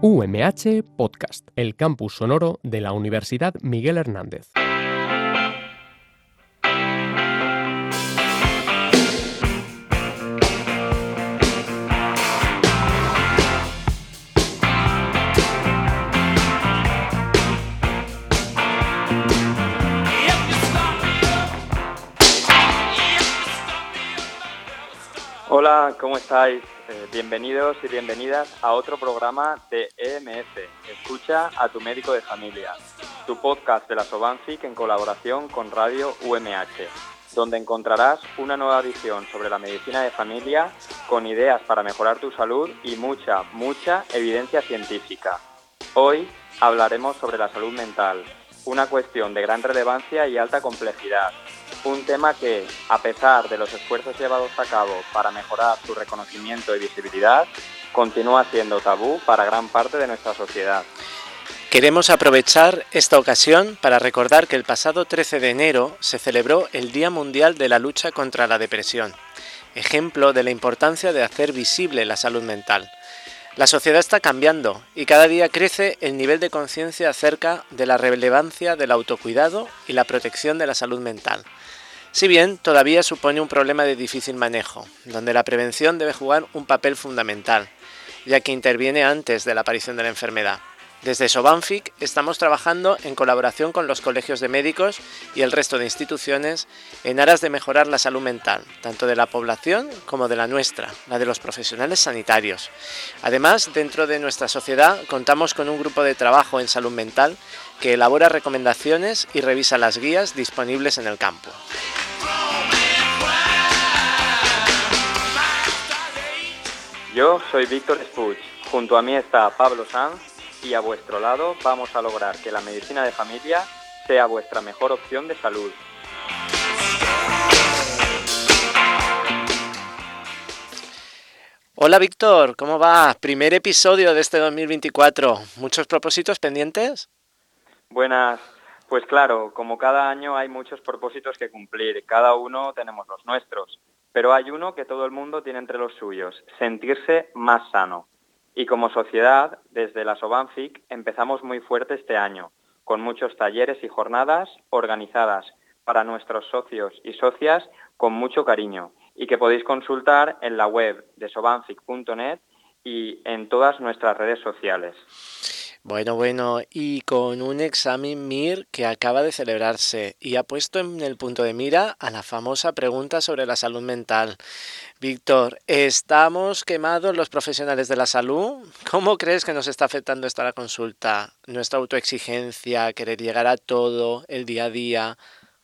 UMH Podcast, el campus sonoro de la Universidad Miguel Hernández. Hola, ¿cómo estáis? Bienvenidos y bienvenidas a otro programa de EMF, Escucha a tu médico de familia, tu podcast de la Sobanfic en colaboración con Radio UMH, donde encontrarás una nueva edición sobre la medicina de familia con ideas para mejorar tu salud y mucha evidencia científica. Hoy hablaremos sobre la salud mental, una cuestión de gran relevancia y alta complejidad. Un tema que, a pesar de los esfuerzos llevados a cabo para mejorar su reconocimiento y visibilidad, continúa siendo tabú para gran parte de nuestra sociedad. Queremos aprovechar esta ocasión para recordar que el pasado 13 de enero se celebró el Día Mundial de la Lucha contra la Depresión, ejemplo de la importancia de hacer visible la salud mental. La sociedad está cambiando y cada día crece el nivel de conciencia acerca de la relevancia del autocuidado y la protección de la salud mental. Si bien todavía supone un problema de difícil manejo, donde la prevención debe jugar un papel fundamental, ya que interviene antes de la aparición de la enfermedad. Desde Sobanfic estamos trabajando en colaboración con los colegios de médicos y el resto de instituciones en aras de mejorar la salud mental, tanto de la población como de la nuestra, la de los profesionales sanitarios. Además, dentro de nuestra sociedad contamos con un grupo de trabajo en salud mental que elabora recomendaciones y revisa las guías disponibles en el campo. Yo soy Víctor Spuig, junto a mí está Pablo Sanz y a vuestro lado vamos a lograr que la medicina de familia sea vuestra mejor opción de salud. Hola Víctor, ¿cómo va? Primer episodio de este 2024. ¿Muchos propósitos pendientes? Buenas, pues claro, como cada año hay muchos propósitos que cumplir, cada uno tenemos los nuestros, pero hay uno que todo el mundo tiene entre los suyos, sentirse más sano. Y como sociedad, desde la Sobanfic empezamos muy fuerte este año, con muchos talleres y jornadas organizadas para nuestros socios y socias con mucho cariño y que podéis consultar en la web de sobanfic.net y en todas nuestras redes sociales. Bueno, y con un examen MIR que acaba de celebrarse y ha puesto en el punto de mira a la famosa pregunta sobre la salud mental. Víctor, ¿estamos quemados los profesionales de la salud? ¿Cómo crees que nos está afectando esto a la consulta? ¿Nuestra autoexigencia, querer llegar a todo, el día a día?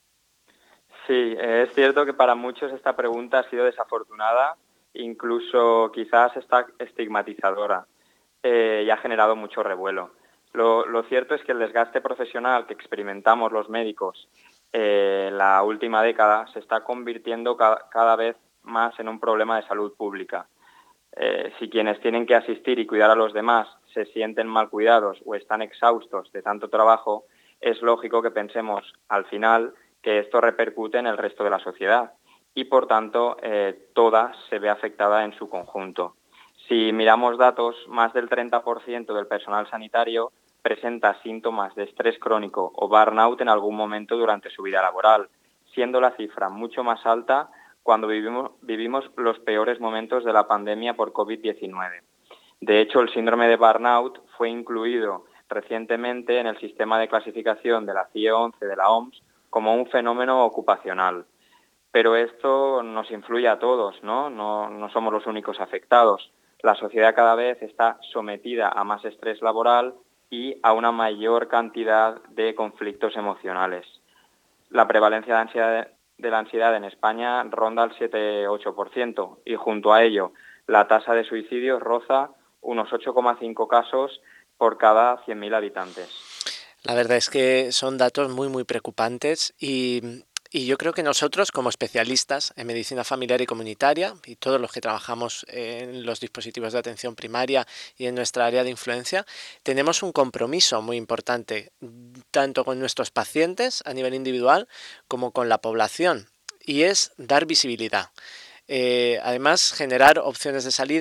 Sí, es cierto que para muchos esta pregunta ha sido desafortunada, incluso quizás está estigmatizadora. Y ha generado mucho revuelo. Lo cierto es que el desgaste profesional que experimentamos los médicos la última década se está convirtiendo cada vez más en un problema de salud pública. Si quienes tienen que asistir y cuidar a los demás se sienten mal cuidados o están exhaustos de tanto trabajo, es lógico que pensemos al final que esto repercute en el resto de la sociedad y, por tanto, toda se ve afectada en su conjunto. Si miramos datos, más del 30% del personal sanitario presenta síntomas de estrés crónico o burnout en algún momento durante su vida laboral, siendo la cifra mucho más alta cuando vivimos los peores momentos de la pandemia por COVID-19. De hecho, el síndrome de burnout fue incluido recientemente en el sistema de clasificación de la CIE 11 de la OMS como un fenómeno ocupacional. Pero esto nos influye a todos, ¿no? No somos los únicos afectados. La sociedad cada vez está sometida a más estrés laboral y a una mayor cantidad de conflictos emocionales. La prevalencia de la ansiedad en España ronda el 7-8% y junto a ello la tasa de suicidios roza unos 8,5 casos por cada 100.000 habitantes. La verdad es que son datos muy preocupantes y yo creo que nosotros, como especialistas en medicina familiar y comunitaria, y todos los que trabajamos en los dispositivos de atención primaria y en nuestra área de influencia, tenemos un compromiso muy importante, tanto con nuestros pacientes a nivel individual como con la población, y es dar visibilidad. Además, generar opciones de salida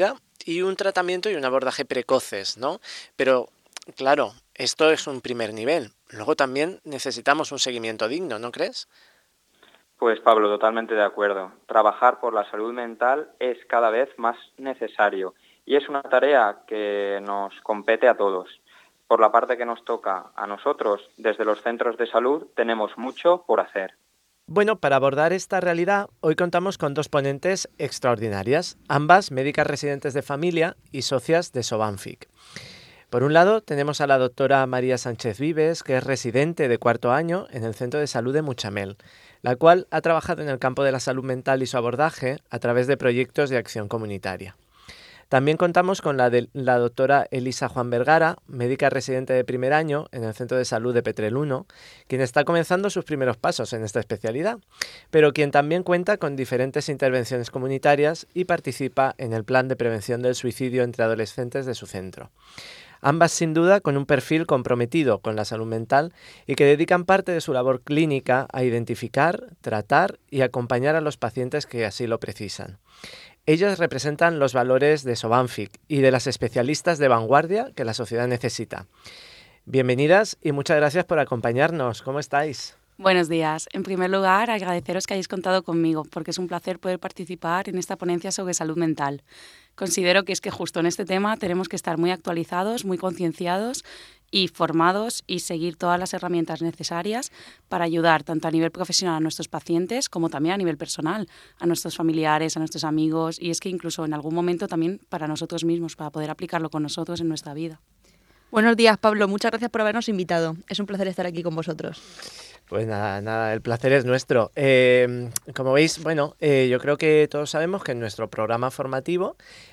y un tratamiento y un abordaje precoces, ¿no? Pero, claro, esto es un primer nivel. Luego también necesitamos un seguimiento digno, ¿no crees? Pues Pablo, totalmente de acuerdo. Trabajar por la salud mental es cada vez más necesario y es una tarea que nos compete a todos. Por la parte que nos toca a nosotros, desde los centros de salud, tenemos mucho por hacer. Bueno, para abordar esta realidad, hoy contamos con dos ponentes extraordinarias, ambas médicas residentes de familia y socias de Sobanfic. Por un lado, tenemos a la doctora María Sánchez Vives, que es residente de 4º año en el Centro de Salud de Muchamel, la cual ha trabajado en el campo de la salud mental y su abordaje a través de proyectos de acción comunitaria. También contamos con la doctora Elisa Juan Vergara, médica residente de 1er año en el Centro de Salud de Petrel 1, quien está comenzando sus primeros pasos en esta especialidad, pero quien también cuenta con diferentes intervenciones comunitarias y participa en el plan de prevención del suicidio entre adolescentes de su centro. Ambas sin duda con un perfil comprometido con la salud mental y que dedican parte de su labor clínica a identificar, tratar y acompañar a los pacientes que así lo precisan. Ellos representan los valores de Sobanfic y de las especialistas de vanguardia que la sociedad necesita. Bienvenidas y muchas gracias por acompañarnos. ¿Cómo estáis? Buenos días. En primer lugar, agradeceros que hayáis contado conmigo, porque es un placer poder participar en esta ponencia sobre salud mental. Considero que es que justo en este tema tenemos que estar muy actualizados, muy concienciados y formados y seguir todas las herramientas necesarias para ayudar tanto a nivel profesional a nuestros pacientes como también a nivel personal, a nuestros familiares, a nuestros amigos y es que incluso en algún momento también para nosotros mismos, para poder aplicarlo con nosotros en nuestra vida. Buenos días, Pablo. Muchas gracias por habernos invitado. Es un placer estar aquí con vosotros. Pues nada, el placer es nuestro. Como veis, yo creo que todos sabemos que en nuestro programa formativo,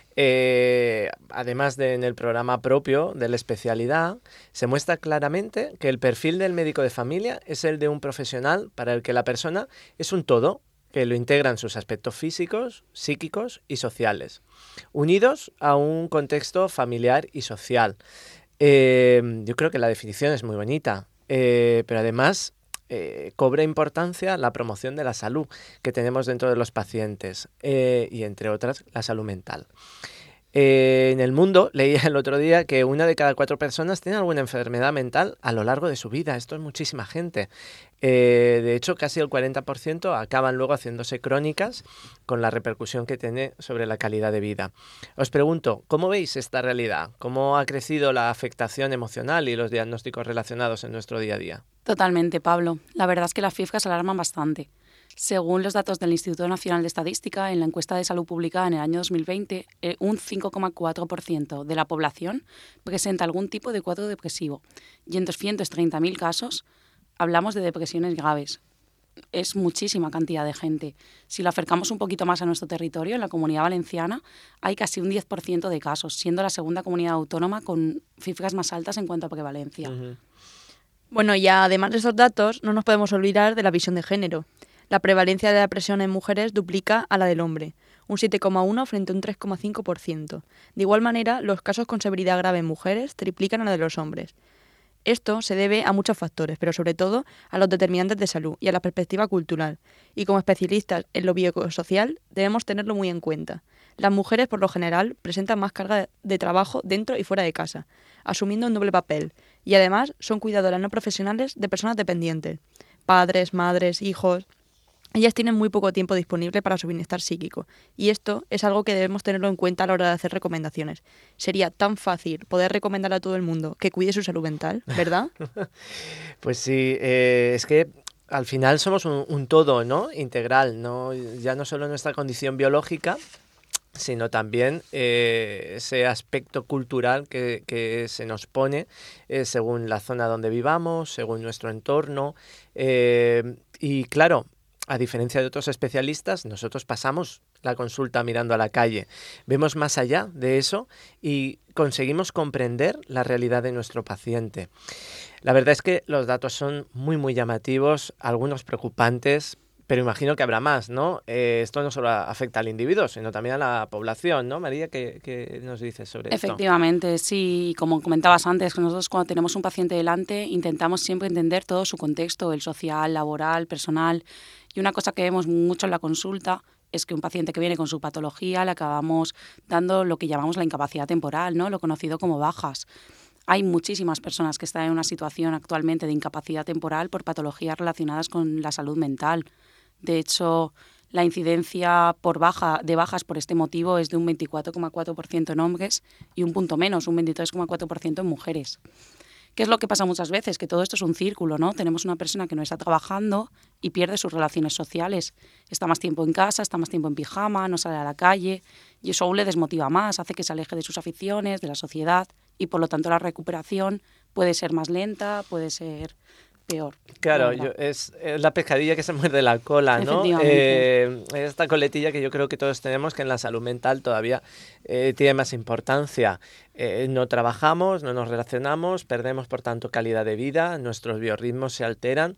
además de en el programa propio de la especialidad, se muestra claramente que el perfil del médico de familia es el de un profesional para el que la persona es un todo, que lo integran sus aspectos físicos, psíquicos y sociales, unidos a un contexto familiar y social. Yo creo que la definición es muy bonita, pero además cobra importancia la promoción de la salud que tenemos dentro de los pacientes y entre otras la salud mental. En el mundo leía el otro día que 1 de cada 4 personas tiene alguna enfermedad mental a lo largo de su vida. Esto es muchísima gente. De hecho, casi el 40% acaban luego haciéndose crónicas con la repercusión que tiene sobre la calidad de vida. Os pregunto, ¿cómo veis esta realidad? ¿Cómo ha crecido la afectación emocional y los diagnósticos relacionados en nuestro día a día? Totalmente, Pablo. La verdad es que las cifras alarman bastante. Según los datos del Instituto Nacional de Estadística, en la encuesta de salud publicada en el año 2020, un 5,4% de la población presenta algún tipo de cuadro depresivo y en 230.000 casos hablamos de depresiones graves. Es muchísima cantidad de gente. Si lo acercamos un poquito más a nuestro territorio, en la Comunidad Valenciana, hay casi un 10% de casos, siendo la segunda comunidad autónoma con cifras más altas en cuanto a prevalencia. Uh-huh. Bueno, y además de estos datos, no nos podemos olvidar de la visión de género. La prevalencia de la depresión en mujeres duplica a la del hombre, un 7,1 frente a un 3,5%. De igual manera, los casos con severidad grave en mujeres triplican a la de los hombres. Esto se debe a muchos factores, pero sobre todo a los determinantes de salud y a la perspectiva cultural. Y como especialistas en lo biopsicosocial debemos tenerlo muy en cuenta. Las mujeres, por lo general, presentan más carga de trabajo dentro y fuera de casa, asumiendo un doble papel. Y además son cuidadoras no profesionales de personas dependientes, padres, madres, hijos. Ellas tienen muy poco tiempo disponible para su bienestar psíquico y esto es algo que debemos tenerlo en cuenta a la hora de hacer recomendaciones. Sería tan fácil poder recomendar a todo el mundo que cuide su salud mental, ¿verdad? Pues sí, es que al final somos un todo, ¿no? Integral, ¿no? Ya no solo nuestra condición biológica, sino también ese aspecto cultural que se nos pone según la zona donde vivamos, según nuestro entorno y claro, a diferencia de otros especialistas, nosotros pasamos la consulta mirando a la calle, vemos más allá de eso y conseguimos comprender la realidad de nuestro paciente. La verdad es que los datos son muy, muy llamativos, algunos preocupantes, pero imagino que habrá más, ¿no? Esto no solo afecta al individuo, sino también a la población, ¿no? María, ¿qué nos dices sobre esto? Efectivamente, sí. Como comentabas antes, nosotros cuando tenemos un paciente delante intentamos siempre entender todo su contexto, el social, laboral, personal. Y una cosa que vemos mucho en la consulta es que un paciente que viene con su patología le acabamos dando lo que llamamos la incapacidad temporal, ¿no? Lo conocido como bajas. Hay muchísimas personas que están en una situación actualmente de incapacidad temporal por patologías relacionadas con la salud mental. De hecho, la incidencia de bajas por este motivo es de un 24,4% en hombres y un punto menos, un 23,4% en mujeres. ¿Qué es lo que pasa muchas veces? Que todo esto es un círculo, ¿no? Tenemos una persona que no está trabajando y pierde sus relaciones sociales. Está más tiempo en casa, está más tiempo en pijama, no sale a la calle y eso aún le desmotiva más, hace que se aleje de sus aficiones, de la sociedad y por lo tanto la recuperación puede ser más lenta, puede ser peor. Claro, es la pescadilla que se muerde la cola, ¿no? Esta coletilla que yo creo que todos tenemos, que en la salud mental todavía tiene más importancia. No trabajamos, no nos relacionamos, perdemos por tanto calidad de vida, nuestros biorritmos se alteran.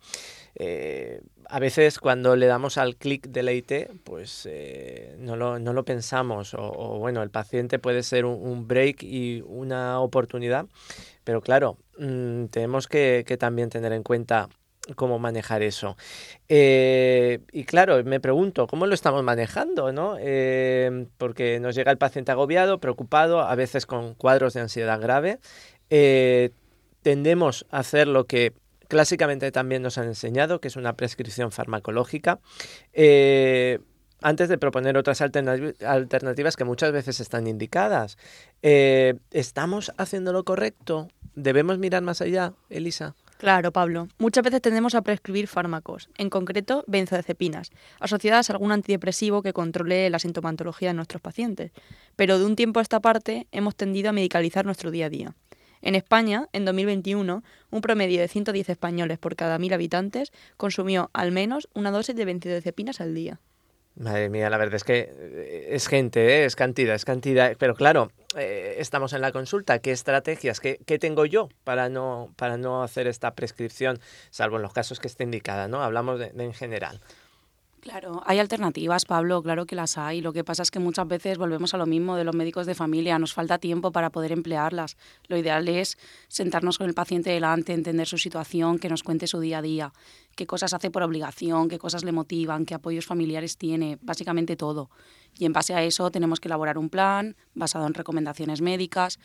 A veces cuando le damos al clic deleite, pues no lo pensamos o bueno, el paciente puede ser un break y una oportunidad, pero claro, tenemos que también tener en cuenta cómo manejar eso. Y claro, me pregunto, ¿cómo lo estamos manejando, ¿no? Porque nos llega el paciente agobiado, preocupado, a veces con cuadros de ansiedad grave. Tendemos a hacer lo que clásicamente también nos han enseñado, que es una prescripción farmacológica, antes de proponer otras alternativas que muchas veces están indicadas. ¿Estamos haciendo lo correcto? ¿Debemos mirar más allá, Elisa? Claro, Pablo. Muchas veces tendemos a prescribir fármacos, en concreto benzodiazepinas, asociadas a algún antidepresivo que controle la sintomatología de nuestros pacientes. Pero de un tiempo a esta parte hemos tendido a medicalizar nuestro día a día. En España, en 2021, un promedio de 110 españoles por cada 1.000 habitantes consumió al menos una dosis de benzodiazepinas al día. Madre mía, la verdad es que es gente, es cantidad, pero claro, estamos en la consulta, ¿qué estrategias, qué tengo yo para no hacer esta prescripción, salvo en los casos que esté indicada, ¿no? Hablamos de en general. Claro, hay alternativas, Pablo, claro que las hay. Lo que pasa es que muchas veces volvemos a lo mismo de los médicos de familia, nos falta tiempo para poder emplearlas. Lo ideal es sentarnos con el paciente delante, entender su situación, que nos cuente su día a día, qué cosas hace por obligación, qué cosas le motivan, qué apoyos familiares tiene, básicamente todo. Y en base a eso tenemos que elaborar un plan basado en recomendaciones médicas,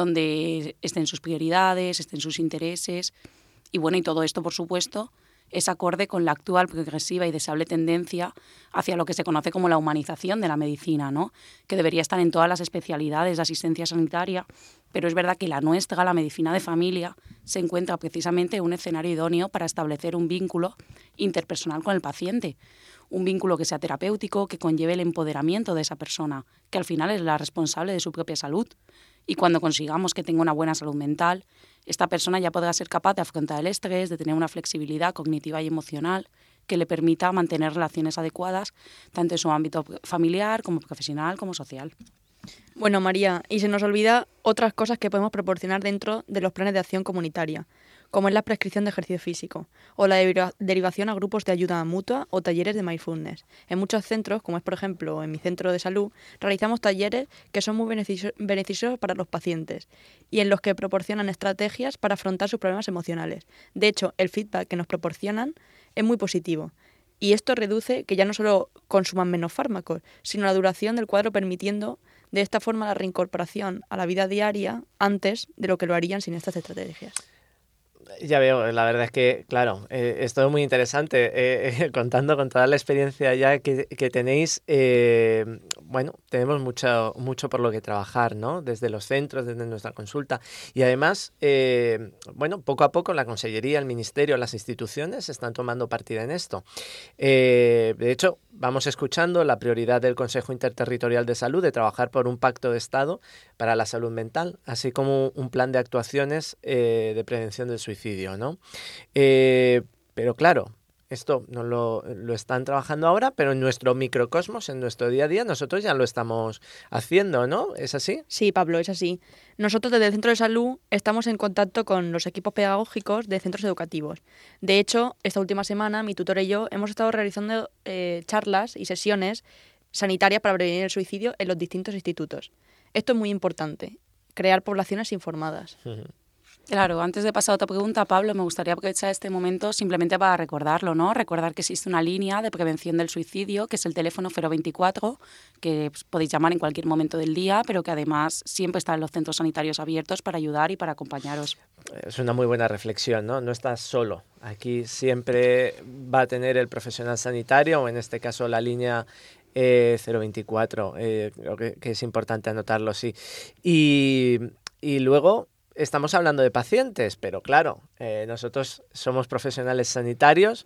donde estén sus prioridades, estén sus intereses. Y bueno, y todo esto, por supuesto, es acorde con la actual progresiva y deseable tendencia hacia lo que se conoce como la humanización de la medicina, ¿no? Que debería estar en todas las especialidades de asistencia sanitaria, pero es verdad que la nuestra, la medicina de familia, se encuentra precisamente en un escenario idóneo para establecer un vínculo interpersonal con el paciente, un vínculo que sea terapéutico, que conlleve el empoderamiento de esa persona, que al final es la responsable de su propia salud. Y cuando consigamos que tenga una buena salud mental, esta persona ya podrá ser capaz de afrontar el estrés, de tener una flexibilidad cognitiva y emocional que le permita mantener relaciones adecuadas tanto en su ámbito familiar como profesional como social. Bueno, María, y se nos olvida otras cosas que podemos proporcionar dentro de los planes de acción comunitaria, como es la prescripción de ejercicio físico o la derivación a grupos de ayuda mutua o talleres de mindfulness. En muchos centros, como es por ejemplo en mi centro de salud, realizamos talleres que son muy beneficiosos para los pacientes y en los que proporcionan estrategias para afrontar sus problemas emocionales. De hecho, el feedback que nos proporcionan es muy positivo. Y esto reduce que ya no solo consuman menos fármacos, sino la duración del cuadro, permitiendo de esta forma la reincorporación a la vida diaria antes de lo que lo harían sin estas estrategias. Ya veo, la verdad es que, claro, es todo muy interesante. Contando con toda la experiencia ya que tenéis, bueno, tenemos mucho por lo que trabajar, ¿no? Desde los centros, desde nuestra consulta. Y además, bueno, poco a poco la Consellería, el Ministerio, las instituciones están tomando partida en esto. De hecho, vamos escuchando la prioridad del Consejo Interterritorial de Salud de trabajar por un pacto de Estado para la salud mental, así como un plan de actuaciones de prevención del suicidio, ¿no? Pero claro, esto no lo están trabajando ahora, pero en nuestro microcosmos, en nuestro día a día, nosotros ya lo estamos haciendo, ¿no? ¿Es así? Sí, Pablo, es así. Nosotros desde el Centro de Salud estamos en contacto con los equipos pedagógicos de centros educativos. De hecho, esta última semana, mi tutora y yo hemos estado realizando charlas y sesiones sanitarias para prevenir el suicidio en los distintos institutos. Esto es muy importante, crear poblaciones informadas. Claro, antes de pasar a otra pregunta, Pablo, me gustaría aprovechar este momento simplemente para recordarlo, ¿no? Recordar que existe una línea de prevención del suicidio, que es el teléfono 024, que podéis llamar en cualquier momento del día, pero que además siempre están los centros sanitarios abiertos para ayudar y para acompañaros. Es una muy buena reflexión, ¿no? No estás solo. Aquí siempre va a tener el profesional sanitario, o en este caso la línea 024. Creo que es importante anotarlo, sí. Y luego estamos hablando de pacientes, pero claro, nosotros somos profesionales sanitarios.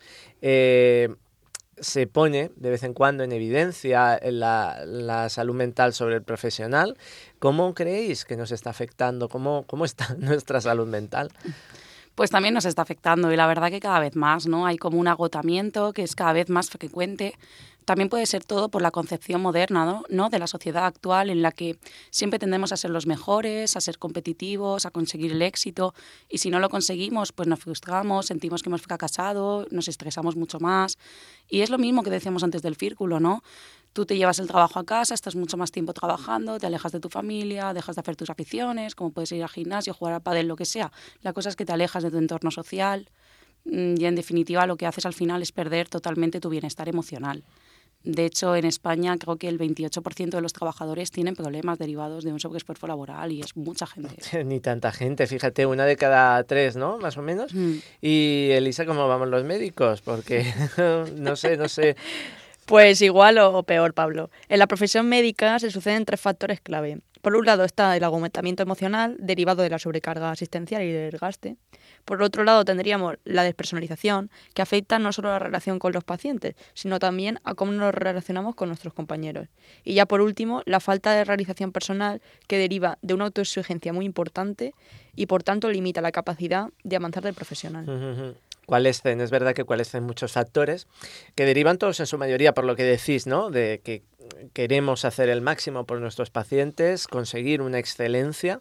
Se pone de vez en cuando en evidencia la salud mental sobre el profesional. ¿Cómo creéis que nos está afectando? ¿Cómo está nuestra salud mental? Pues también nos está afectando y la verdad que cada vez más, ¿no? Hay como un agotamiento que es cada vez más frecuente. También puede ser todo por la concepción moderna, ¿no? De la sociedad actual en la que siempre tendemos a ser los mejores, a ser competitivos, a conseguir el éxito y si no lo conseguimos pues nos frustramos, sentimos que hemos fracasado, nos estresamos mucho más y es lo mismo que decíamos antes del círculo, ¿no? Tú te llevas el trabajo a casa, estás mucho más tiempo trabajando, te alejas de tu familia, dejas de hacer tus aficiones, como puedes ir al gimnasio, jugar al pádel, lo que sea. La cosa es que te alejas de tu entorno social y en definitiva lo que haces al final es perder totalmente tu bienestar emocional. De hecho, en España creo que el 28% de los trabajadores tienen problemas derivados de un sobreesfuerzo laboral y es mucha gente. Ni tanta gente, fíjate, 1 de cada 3, ¿no? Más o menos. Y Elisa, ¿cómo vamos los médicos? Porque no sé. Pues igual o peor, Pablo. En la profesión médica se suceden 3 factores clave. Por un lado está el agotamiento emocional derivado de la sobrecarga asistencial y del desgaste. Por otro lado tendríamos la despersonalización, que afecta no solo a la relación con los pacientes, sino también a cómo nos relacionamos con nuestros compañeros. Y ya por último, la falta de realización personal, que deriva de una autoexigencia muy importante y por tanto limita la capacidad de avanzar del profesional. Es verdad que coalescen muchos factores que derivan todos en su mayoría por lo que decís, ¿no? De que queremos hacer el máximo por nuestros pacientes, conseguir una excelencia,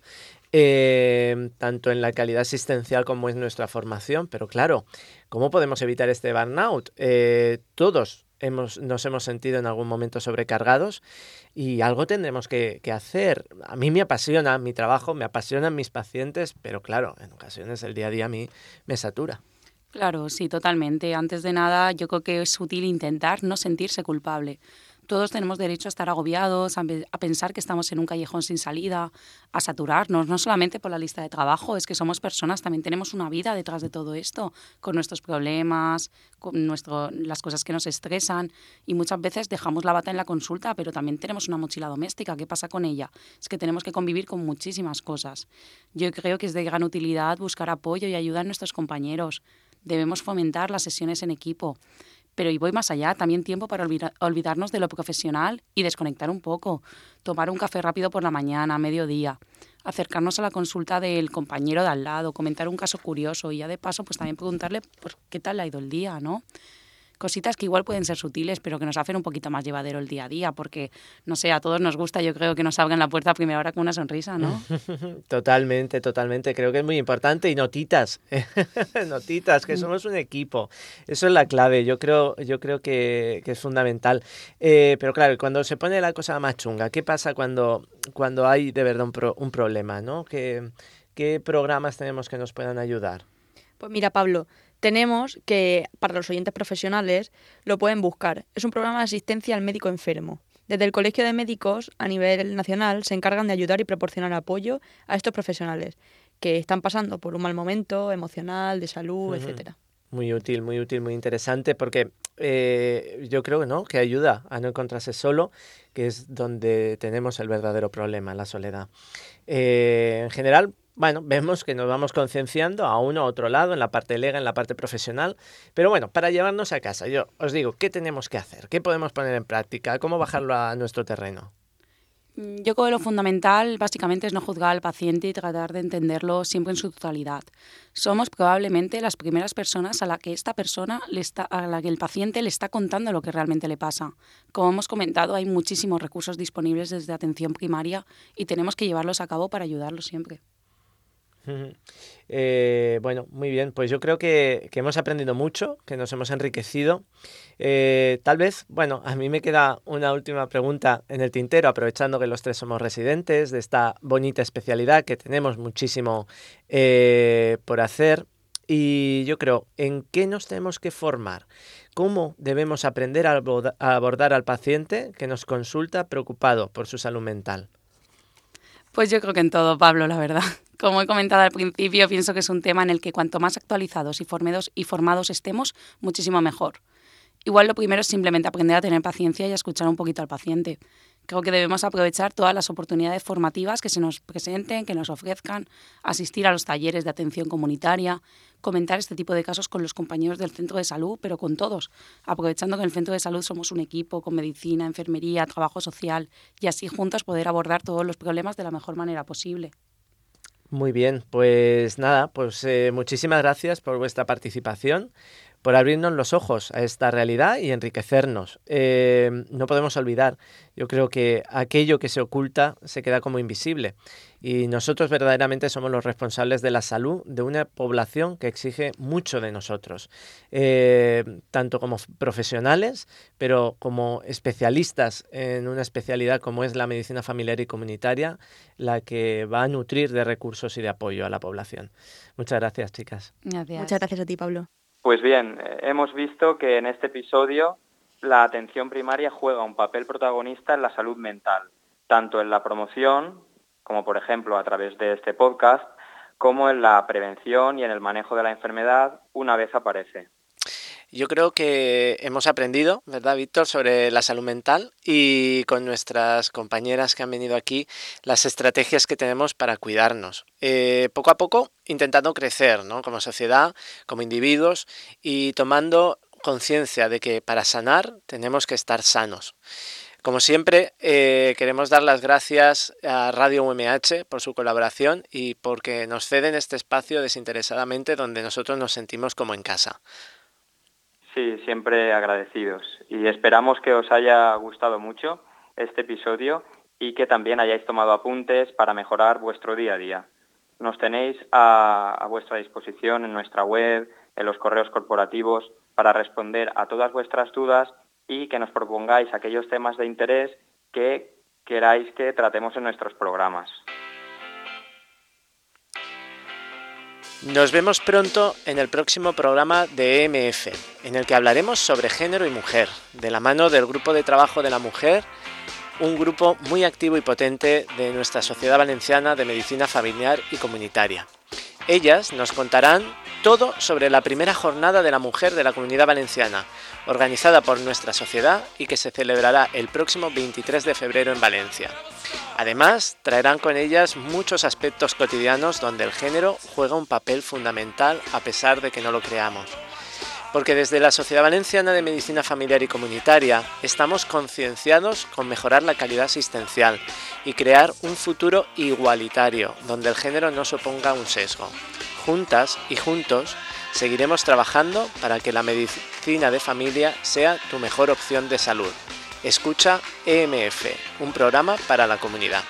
tanto en la calidad asistencial como en nuestra formación. Pero claro, ¿cómo podemos evitar este burnout? Todos nos hemos sentido en algún momento sobrecargados y algo tendremos que hacer. A mí me apasiona mi trabajo, me apasionan mis pacientes, pero claro, en ocasiones el día a día a mí me satura. Claro, sí, totalmente. Antes de nada, yo creo que es útil intentar no sentirse culpable. Todos tenemos derecho a estar agobiados, a pensar que estamos en un callejón sin salida, a saturarnos, no solamente por la lista de trabajo, es que somos personas, también tenemos una vida detrás de todo esto, con nuestros problemas, con las cosas que nos estresan y muchas veces dejamos la bata en la consulta, pero también tenemos una mochila doméstica. ¿Qué pasa con ella? Es que tenemos que convivir con muchísimas cosas. Yo creo que es de gran utilidad buscar apoyo y ayuda a nuestros compañeros. Debemos fomentar las sesiones en equipo. Pero y voy más allá, también tiempo para olvidarnos de lo profesional y desconectar un poco. Tomar un café rápido por la mañana, a mediodía. Acercarnos a la consulta del compañero de al lado, comentar un caso curioso y ya de paso pues también preguntarle pues, qué tal le ha ido el día, ¿no? Cositas que igual pueden ser sutiles, pero que nos hacen un poquito más llevadero el día a día, porque, no sé, a todos nos gusta, yo creo que nos abran la puerta a primera hora con una sonrisa, ¿no? Totalmente. Creo que es muy importante. Y notitas, que somos un equipo. Eso es la clave. Yo creo que es fundamental. Pero claro, cuando se pone la cosa más chunga, ¿qué pasa cuando hay de verdad un problema, ¿no? ¿Qué programas tenemos que nos puedan ayudar? Pues mira, Pablo, tenemos que, para los oyentes profesionales, lo pueden buscar. Es un programa de asistencia al médico enfermo. Desde el Colegio de Médicos, a nivel nacional, se encargan de ayudar y proporcionar apoyo a estos profesionales que están pasando por un mal momento emocional, de salud, etcétera. Muy útil, muy interesante, porque yo creo, ¿no?, que ayuda a no encontrarse solo, que es donde tenemos el verdadero problema, la soledad. En general, bueno, vemos que nos vamos concienciando a uno a otro lado, en la parte legal, en la parte profesional. Pero bueno, para llevarnos a casa, yo os digo, ¿qué tenemos que hacer? ¿Qué podemos poner en práctica? ¿Cómo bajarlo a nuestro terreno? Yo creo que lo fundamental básicamente es no juzgar al paciente y tratar de entenderlo siempre en su totalidad. Somos probablemente las primeras personas a la que el paciente le está contando lo que realmente le pasa. Como hemos comentado, hay muchísimos recursos disponibles desde atención primaria y tenemos que llevarlos a cabo para ayudarlos siempre. Bueno, muy bien, pues yo creo que hemos aprendido mucho, que nos hemos enriquecido. Tal vez, bueno, a mí me queda una última pregunta en el tintero, aprovechando que los tres somos residentes de esta bonita especialidad que tenemos muchísimo por hacer. Y yo creo, ¿en qué nos tenemos que formar? ¿Cómo debemos aprender a abordar al paciente que nos consulta preocupado por su salud mental? Pues yo creo que en todo, Pablo, la verdad. Como he comentado al principio, pienso que es un tema en el que cuanto más actualizados y formados estemos, muchísimo mejor. Igual lo primero es simplemente aprender a tener paciencia y a escuchar un poquito al paciente. Creo que debemos aprovechar todas las oportunidades formativas que se nos presenten, que nos ofrezcan, asistir a los talleres de atención comunitaria, comentar este tipo de casos con los compañeros del centro de salud, pero con todos, aprovechando que en el centro de salud somos un equipo con medicina, enfermería, trabajo social y así juntos poder abordar todos los problemas de la mejor manera posible. Muy bien, pues nada, pues muchísimas gracias por vuestra participación, por abrirnos los ojos a esta realidad y enriquecernos. No podemos olvidar, yo creo que aquello que se oculta se queda como invisible y nosotros verdaderamente somos los responsables de la salud de una población que exige mucho de nosotros, tanto como profesionales, pero como especialistas en una especialidad como es la medicina familiar y comunitaria, la que va a nutrir de recursos y de apoyo a la población. Muchas gracias, chicas. Gracias. Muchas gracias a ti, Pablo. Pues bien, hemos visto que en este episodio la atención primaria juega un papel protagonista en la salud mental, tanto en la promoción, como por ejemplo a través de este podcast, como en la prevención y en el manejo de la enfermedad una vez aparece. Yo creo que hemos aprendido, ¿verdad, Víctor?, sobre la salud mental y con nuestras compañeras que han venido aquí, las estrategias que tenemos para cuidarnos. Poco a poco intentando crecer, ¿no?, como sociedad, como individuos y tomando conciencia de que para sanar tenemos que estar sanos. Como siempre, queremos dar las gracias a Radio UMH por su colaboración y porque nos ceden este espacio desinteresadamente donde nosotros nos sentimos como en casa. Sí, siempre agradecidos. Y esperamos que os haya gustado mucho este episodio y que también hayáis tomado apuntes para mejorar vuestro día a día. Nos tenéis a vuestra disposición en nuestra web, en los correos corporativos, para responder a todas vuestras dudas y que nos propongáis aquellos temas de interés que queráis que tratemos en nuestros programas. Nos vemos pronto en el próximo programa de EMF, en el que hablaremos sobre género y mujer, de la mano del Grupo de Trabajo de la Mujer, un grupo muy activo y potente de nuestra Sociedad Valenciana de Medicina Familiar y Comunitaria. Ellas nos contarán todo sobre la primera jornada de la mujer de la Comunidad Valenciana, organizada por nuestra sociedad y que se celebrará el próximo 23 de febrero en Valencia. Además, traerán con ellas muchos aspectos cotidianos donde el género juega un papel fundamental a pesar de que no lo creamos. Porque desde la Sociedad Valenciana de Medicina Familiar y Comunitaria estamos concienciados con mejorar la calidad asistencial y crear un futuro igualitario, donde el género no suponga un sesgo. Juntas y juntos seguiremos trabajando para que la medicina de familia sea tu mejor opción de salud. Escucha EMF, un programa para la comunidad.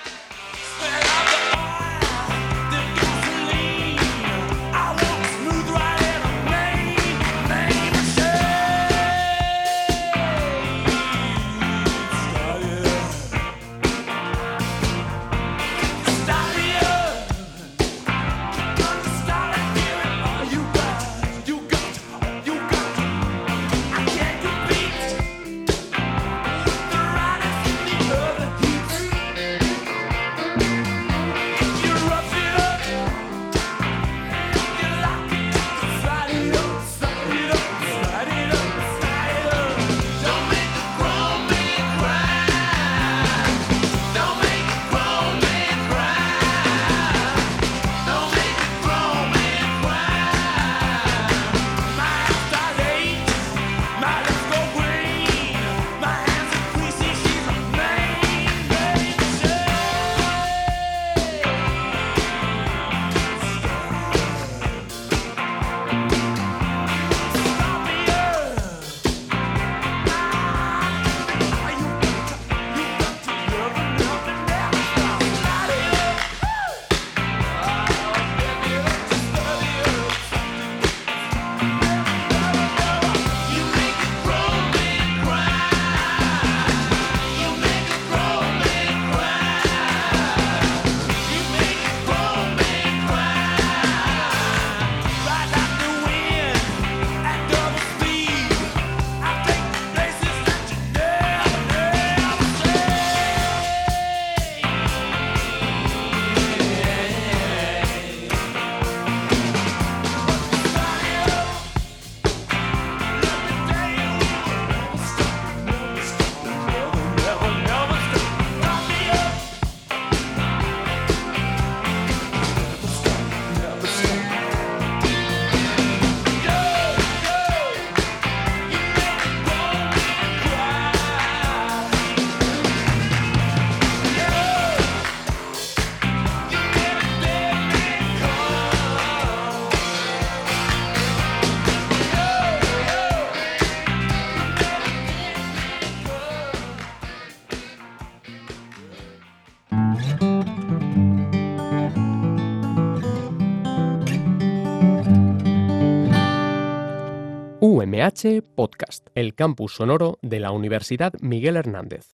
UMH Podcast, el campus sonoro de la Universidad Miguel Hernández.